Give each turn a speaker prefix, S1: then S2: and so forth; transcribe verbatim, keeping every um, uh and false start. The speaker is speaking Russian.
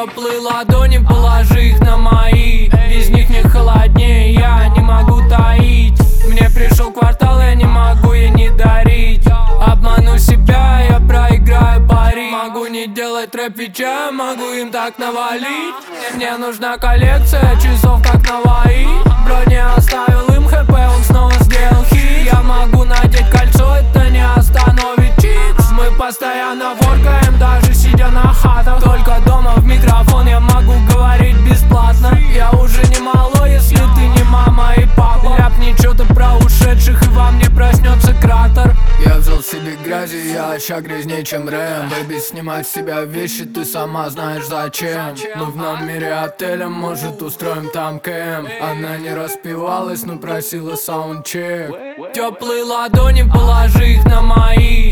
S1: Теплые ладони, положи их на мои. Без них не холоднее, я не могу таить. Мне пришел квартал, я не могу ей не дарить. Обману себя, я проиграю пари. Могу не делать рэп веча, могу им так навалить. Мне нужна коллекция часов, как Наваи. Бро не оставил им хп, он снова сделал хит. Я могу надеть кольцо, это не остановит чикс. Мы постоянно воркаем, даже сидя на хатах. Только дома в микрофон я могу говорить бесплатно. Я уже не малой, если ты не мама и папа. Ляпни что-то про ушедших, и во мне проснется кратер. Я взял себе грязи, я вообще грязнее, чем Рэм. Бэйби, снимать с себя вещи, ты сама знаешь зачем. Мы в номере отеля, может устроим там кэм. Она не распевалась, но просила саундчек. Теплые ладони, положи их на мои.